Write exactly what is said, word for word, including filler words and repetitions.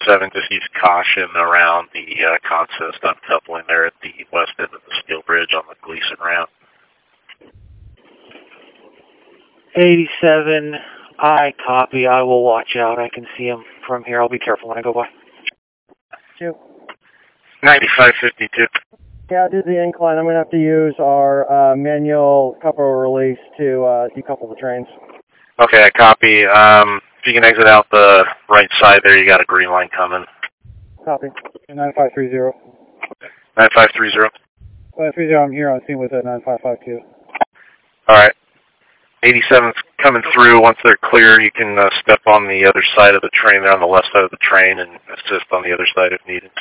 seven, just use caution around the uh, consist uncoupling there at the west end of the steel bridge on the Gleason ramp. eighty-seven, I copy. I will watch out. I can see him from here. I'll be careful when I go by. Two. ninety-five fifty-two. Yeah, due to the incline, I'm going to have to use our uh, manual coupler release to uh, decouple the trains. Okay, I copy. Um, if you can exit out the right side there, you got a green line coming. Copy. nine five three zero. nine five three zero. nine five three zero, I'm here on scene with a nine five five two. All right. eighty-seven's coming through. Once they're clear, you can uh, step on the other side of the train there on the left side of the train and assist on the other side if needed.